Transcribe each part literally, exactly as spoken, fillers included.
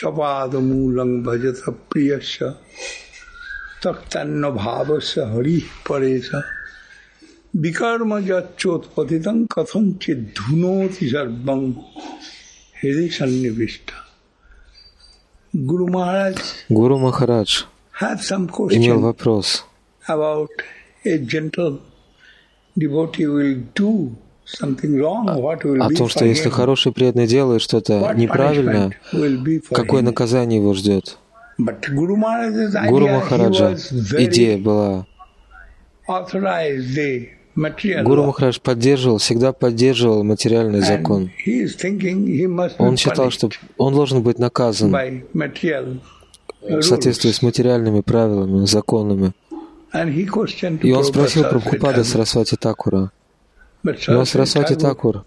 Shapadamoolam bhajata priyasya taktanna bhavasya hari paresa vikarma jachotpatitam kathanchid dhunoti sarvam hiri sannivishta. Guru Maharaj Гуру Махарадж имел вопрос about a gentle devotee will do something wrong, what will о be том, for что если him? хороший преданный делает что-то What неправильное, punishment will be for какое him? наказание его ждет? But Guru Maharaj's Гуру idea, he Махараджа was very идея была, authorized the material Гуру law. Махарадж поддерживал, всегда поддерживал материальный And закон. he is thinking he must be Он считал, punished что он должен быть наказан by material в соответствии rules. с материальными правилами, законами. And he questioned И он спросил Prabhupada, Прабхупада Сарасвати Такура. but Но Saraswati Сарасвати Thakur, Такур,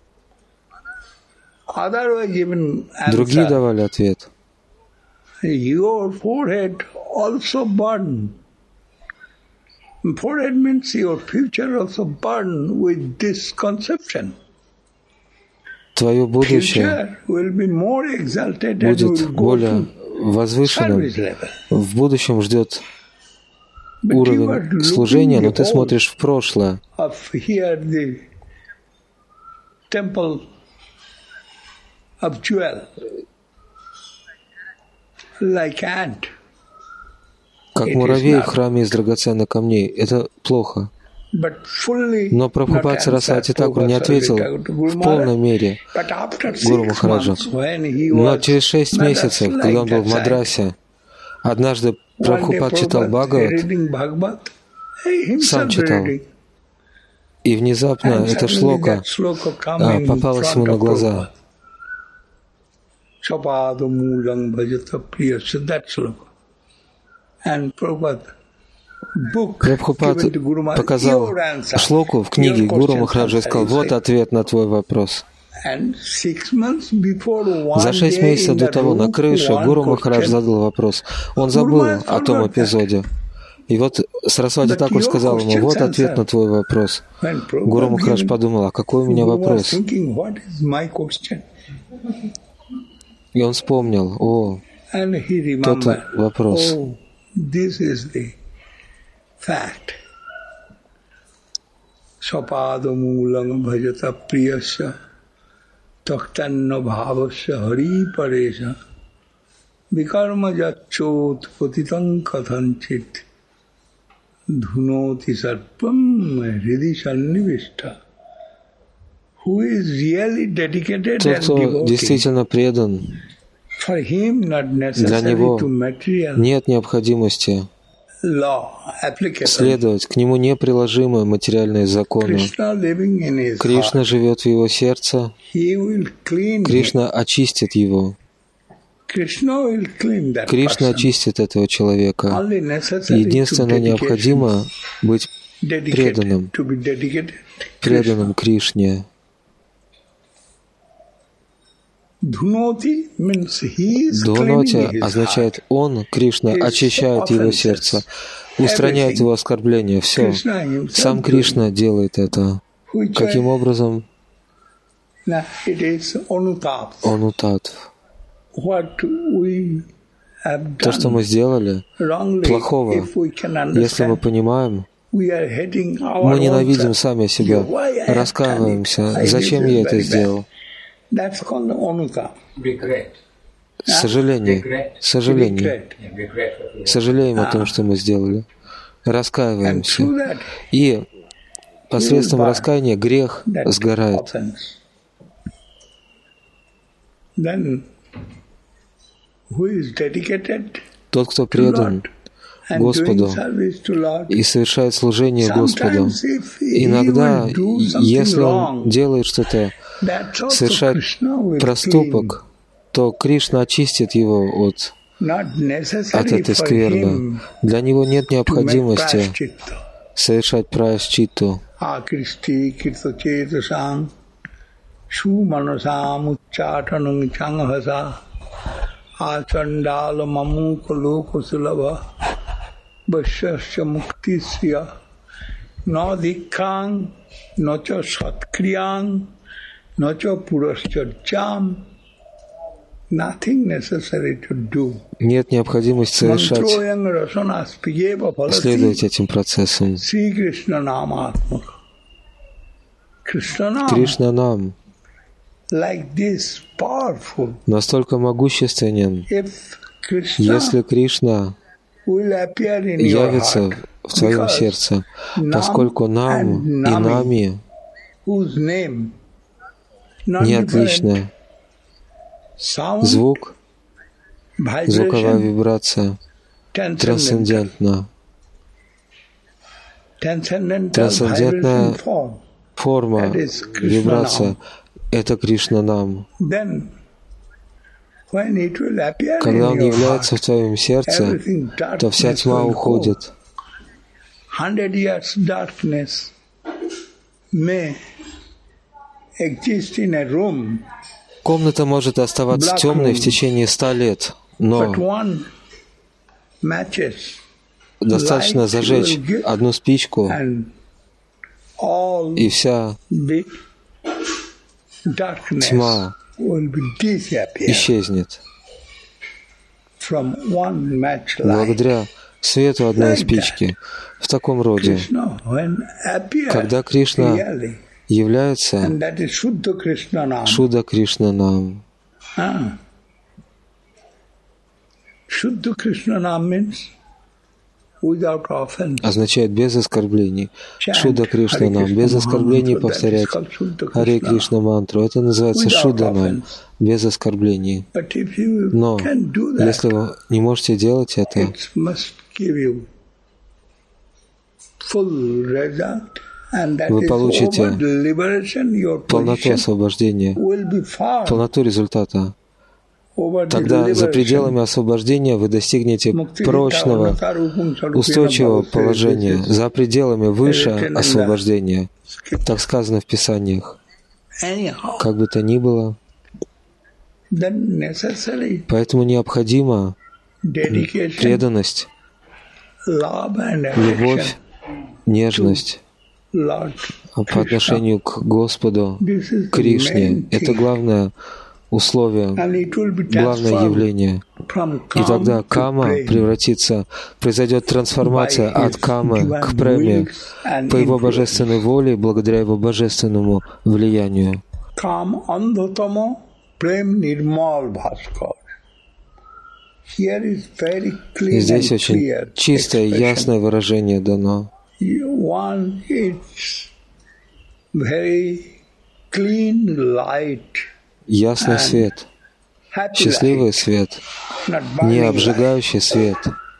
other were given другие answer. давали ответ. Your forehead also burn. Forehead means your future also burn with this conception. Твое будущее Future will be more exalted and будет will go более to возвышенным. service level. В будущем ждет But you are уровень служения, но ты looking смотришь в прошлое. of here the temple of jewel, like ant. Как It is муравей в not. храме из драгоценных камней. Это плохо. But fully Но not Прабхупад Сарасвати answered Такур не Prabhupada ответил Saraswati Thakur to в Guru полной Maharaj. мере But after Гуру six Махараджа. months, when he Но was через шесть not месяцев, like когда он был в that side, Мадрасе, однажды one day Прабхупад читал Prabhupada Бхагават, reading Bhagavad, he сам himself читал. reading. И внезапно And эта suddenly шлока that sloka come а, in попалась front ему на of глаза. Prabhupada. Shapadamoolam bhajata priyasya, that sloka. And Prabhupada book Прабхупад given to Guru Maharaj, показал your answer, шлоку в your книге Гуру question Махараджа и answer, сказал: he вот said. ответ на твой вопрос. And six months before, one За шесть day месяцев in до the того на room, крыше one Гуру Махарадж question, задал вопрос. Он Guru забыл Maharaj о том forgot that. эпизоде. И вот Сарасвати But Такур your сказал ему: questions вот ответ answered. на твой вопрос. When Гуру Prabhupada Махарадж given, подумал: а какой у меня Guru was вопрос? thinking, what is my question? И он вспомнил: о, And he тот remembered, вопрос. oh, this is the fact. Sapadamoolam bhajata priyasya taktanna bhavasya hari paresa vikarma jachot patitam kathanchit dhunoti sarpam hridi sannivishta. Who is really dedicated Тот, and кто devotee, действительно предан, for him not для necessary него to material нет необходимости law applicable. следовать к нему неприложимые материальные законы. Krishna living in his Кришна heart, живет в его сердце, he will clean him. Кришна очистит его. Krishna will clean that Кришна person. очистит этого человека. Only necessary Единственное to необходимо быть dedication, преданным, to be dedicated. преданным Кришне. Dhunoti means he is Дхуноти cleaning his означает heart. он, Кришна, His очищает его offenses, сердце, устраняет everything. его оскорбления. Все. Krishna himself Сам doing, Кришна делает это. which Каким образом? now it is onutap. Он утат. What we have То, что done мы сделали, wrongly, плохого, if we can если мы understand, понимаем, we are hating our мы own ненавидим self. сами себя, Why I have done it? раскаиваемся. I Зачем did я it это very сделал? bad. That's called onutap. Regret. Сожаление. Regret. Сожаление. Regret. Yeah, regret what we have. Сожалеем о том, что мы сделали. And Раскаиваемся. through that, И посредством burn раскаяния грех that сгорает. offense. Then, who is dedicated Тот, кто to предан Lord and Господу doing service to Lord, и совершает служение Господу, sometimes if he иногда, will do something если он wrong, делает что-то, that's also совершает Krishna will проступок, то Кришна очистит его от, clean. Not от necessary этой for скверны. him Для него нет to make необходимости prashchitta. совершать праяшчитту. Akristi kirtachetasam sumanasam ucchatanam changhasa achandala mamuka lokasulabha vasyasya muktisya na dikkhaṃ na ca satkriyaṃ na ca purasya jam nothing necessary to do. Нет необходимости совершать, Mantroyang rasana spiyeva phalati следовать этим процессам. Sri Krishna namatmaka. Krishna Nam, Кришна нам like this, powerful. настолько могущественен, If Krishna если Кришна will appear in your явится heart, в твоем because сердце, Nam поскольку нам and и Nami, нами whose name не non-different, отлично sound, звук, звуковая vibration, вибрация transcendental, трансцендентна. transcendental Трансцендентная vibration form. форма, That is Krishna вибрация Nam. — это Кришна нам. Then, when it will appear Когда in Он your является heart, в твоем сердце, everything то вся darkness тьма will go. уходит. Hundred years darkness may exist in a room, Комната может оставаться темной в течение ста лет, но but one matches достаточно зажечь одну спичку, and all и вся the darkness тьма will be disappear исчезнет. from one match light. Благодаря свету одной спички. В таком роде, Krishna, when appear когда Кришна really, является, and that is Shuddha Krishna Nam. Шуда Кришна нам. Ah. Shuddha Krishna Nam means without offense. Означает без оскорблений. Chant Шуда Кришна Hare нам. Krishna Без Maha оскорблений Mantra, that is повторять called Shuddha Харе Krishna. Кришна мантру. Это называется Without Шуда нам. offense. Без оскорблений. But if you Но can do that, если вы не можете делать это, it must give you full result, and that вы is получите over liberation, your полноту position освобождения, will be far полноту результата. over the Тогда за liberation. пределами освобождения вы достигнете Mukti прочного, Vita Anusarupam Sarupena устойчивого Bhavate. положения, This is за пределами выше written in the освобождения. scripture. Так сказано в Писаниях. Anyhow, Как бы то ни было, then necessary поэтому необходима dedication, преданность, love and любовь, affection, нежность Lord по Krishna. отношению к Господу, This is the Кришне. main Это thing. главное условие, And it will be главное transformed явление. from И calm тогда to кама prema превратится, произойдет трансформация by от his камы divine к преме will and по его influence. божественной воле, благодаря его божественному влиянию. Kam andhatamo prem nirmal bhaskar. Here is very И clean здесь and очень clear чистое, expression. ясное выражение дано. One, it's very clean light, Ясный свет, happy счастливый light, свет, not не burning light. обжигающий свет.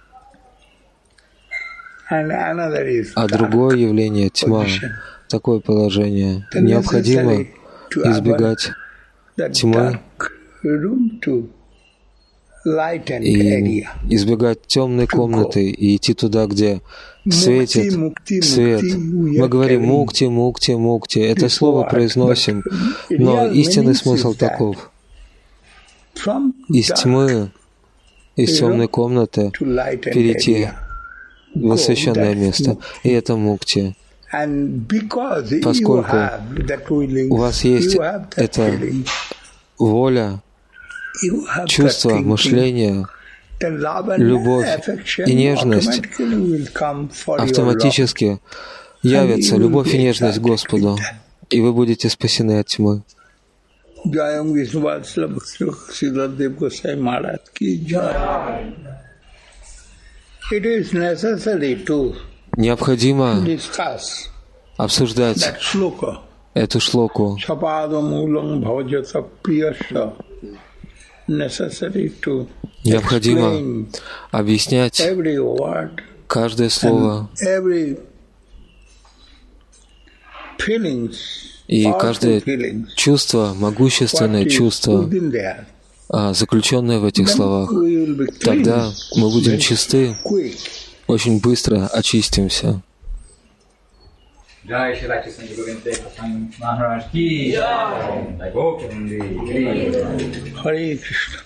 And another is А dark другое явление — тьма. position. Такое положение. Then Необходимо necessary to avoid избегать the тьмы dark room to lightened и area. избегать темной комнаты и идти туда, где светит мукти, свет. мукти, Мы говорим уякари. «мукти, мукти, мукти». Это This слово word, произносим, but но real истинный meaning смысл is that таков. From Из dark тьмы, из you темной know, комнаты to lightened перейти area. в освященное Go, that's место. И это мукти. And because you Поскольку have that willing, у вас есть you have that это feeling, воля, you have that чувство, thinking, мышление, the love and любовь affection и нежность automatically will come for your love. автоматически явятся, любовь и нежность к Господу, и вы будете спасены от тьмы. Jayam Vishnuvatsala Bhakti Srila Dev Gosai Maharaj ki jai. It is necessary to Необходимо discuss обсуждать that shloka. эту шлоку. Sapada Mulam Bhavajata Priyasya. Necessary to Необходимо explain объяснять every word каждое слово and every feelings, и powerful каждое feelings, чувство, могущественное what is чувство, within there. а, заключенное в этих Then словах. we will be Тогда cleansed мы будем very чисты, quick. очень быстро очистимся. Jai Shri Rakhi Sanjay Govinda Maharaj ki Jai. Jai Govinda. Hare Krishna.